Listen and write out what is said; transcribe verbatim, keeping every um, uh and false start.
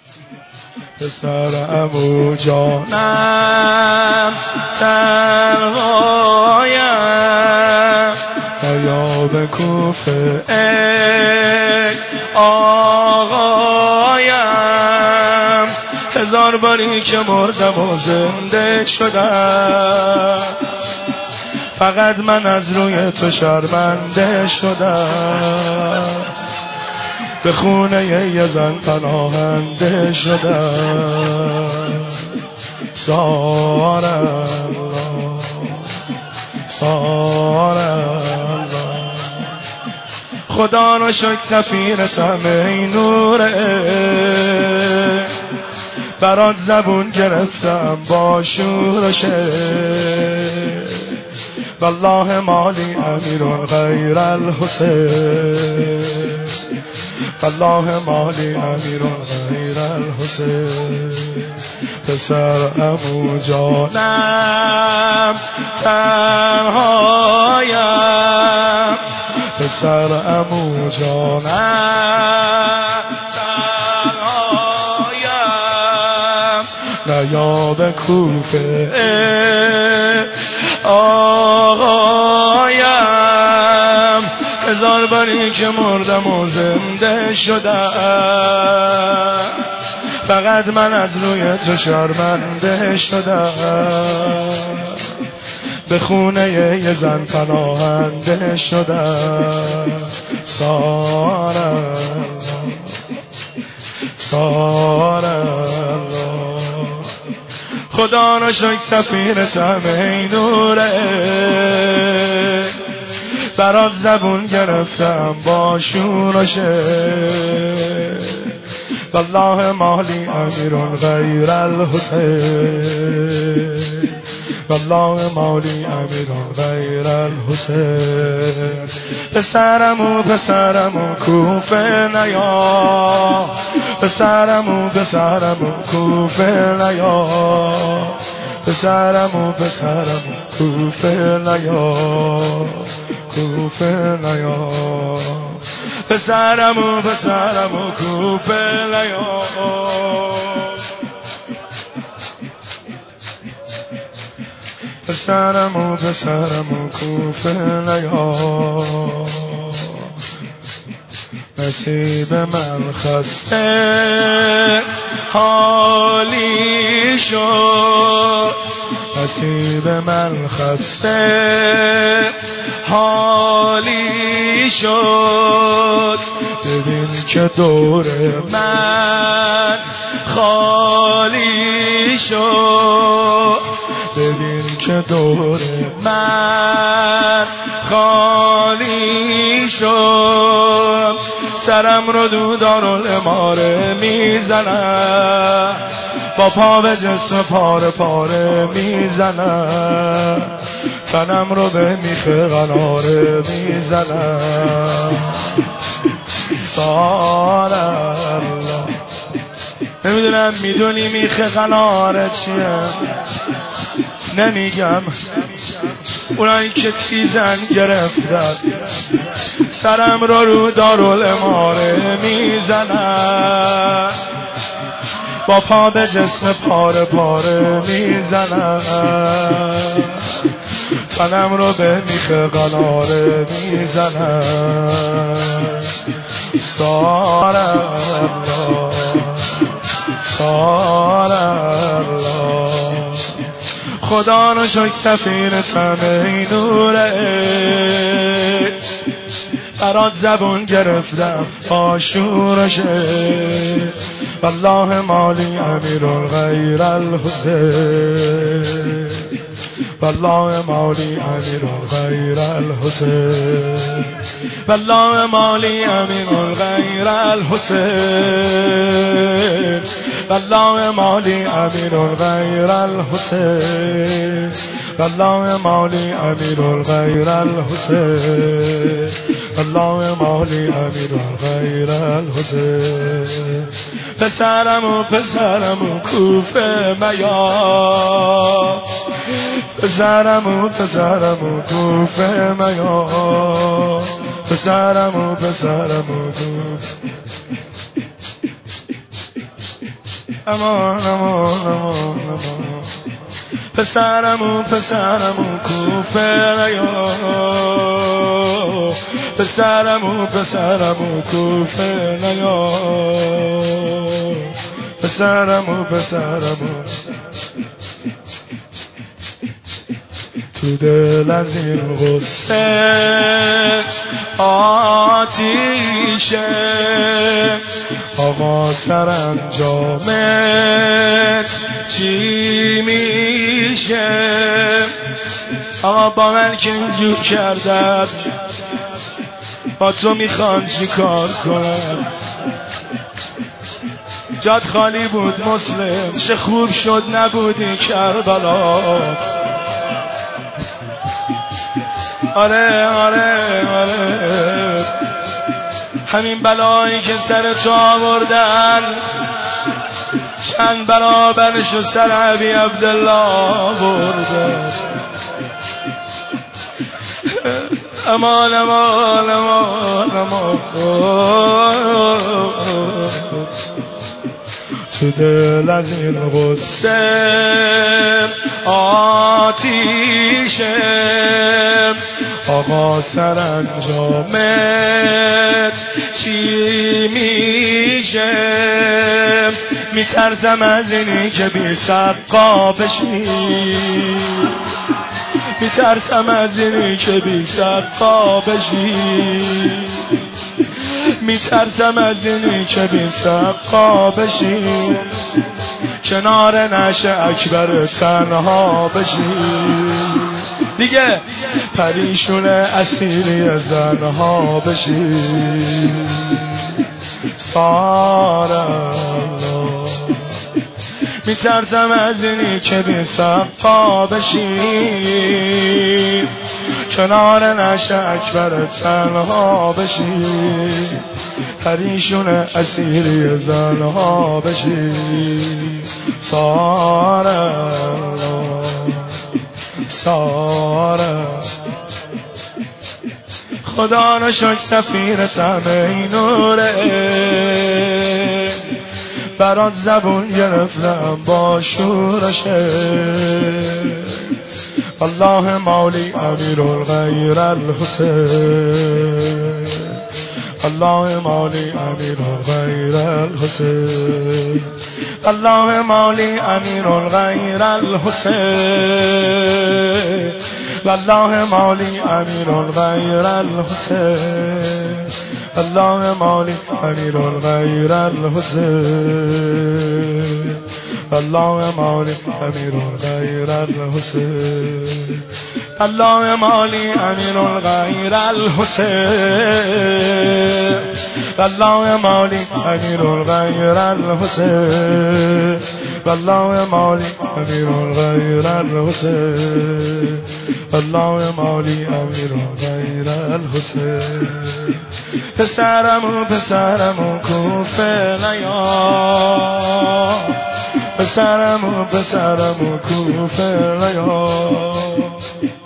پسرم و جانم تنهایم نیا به کوفه ای آقایم هزار باری که مردم و زنده شدم فقط من از روی تو شرمنده شدم به خونه یه زن پناهنده شدم سار الله سار الله خدا رو شکر سفیرتم ای نوره برات زبون گرفتم با شورشه والله مالی امیر غیر الحسین والله مالی امیر غیر الحسین پسرم و جانم تنهایم پسرم و جانم تنهایم نیا به کوفه آقایم هزار باری که مردم و زنده شدم فقط من از روی تو شرمنده شدم به خونه یه زن پناهنده شدم سار الله سار الله خدا را شکر سفیرتم ای نوره برات زبون گرفتم با شورشه والله مالی امیر غیر الحسین والله مالی امیر غیر الحسین پسرم و پسرم و کوفه نیا پسرم و پسرم و کوفه نیا پسرم و پسرم و کوفه نیا کوفه نیا پسرم و پسرم و کوفه نیا پسرم و پسرم و کوفه نیا نصیب من خسته حالی شد نصیب من خسته حالی شد ببین که دور من خالی شد ببین که دور من خالی شد سرم رو دو دارالاماره میزنم با پا به جسم پاره پاره میزنم تنم رو به میخ قناره میزنم سار الله نمیدونم میدونی میخ قناره چیه نمیگم اونایی که تیزن گرفتن سرم رو رو دارالاماره میزنن با پا به جسم پاره پاره میزنن تنم رو به میخ قناره میزنن سار الله سار الله خدا رو شکر سفیرتم ای نوره برات زبون گرفتم با شورشه والله مالی امیر غیر الحسین والله مالی امیر غیر الحسین والله مالی امیر غیر الحسین والله مالی امیر غیر الحسین والله مالی امیر غیر الحسین والله مالی امیر غیر الحسین پسرم و پسرم و کوفه میا پسرم و پسرم و کوفه میا پسرم و پسرم و کوفه امان امان امان امان پسرمون پسرمون کوفه نیا پسرمون پسرمون کوفه نیا پسرمون پسرمون تو دل از این غصه آتیشه آقا سرانجامت چی میشه آقا با من که اینجور کردن با تو میخوان چی کار کنم جاد خالی بود مسلم چه خوب شد نبودی کربلا آره آره آره همین بلایی که سر تو آوردن چند برابرش و سر ابی عبدالله آوردن امان امان امان امان تو دل از این غصه آتیشه آقا سرانجامت چی میشه میترسم از اینی که بی سقا بشی میترسم از اینی که بی سقا بشی میترسم از اینی که بی سقا بشی کنار نشه اکبر تنها بشی دیگه پریشون اسیری زنها بشی سارا میترسم از اینی که بی صفا بشی کنار نشه اکبر تنها بشی پریشون اسیری زنها بشی سارا سارا خدا رو شکر سفیرتم ای نوره برات زبون گرفتم با شورشه الله مولی امیر الغیر الحسین الله مولی امیر الغیر الحسین الله مولی امیر الغیر الحسین الله مولی امیر الغیر الحسین الله مولی امیر الغیر الحسین الله مولی امیر الغیر الحسین الله مولی امیر الغیر الحسین الله مولی امیر الغیر الحسین الله مولی امیر الغیر الحسین الله مولی امیر الغیر الحسین پسرمون پسرمون کوفه نیا پسرمون پسرمون کوفه نیا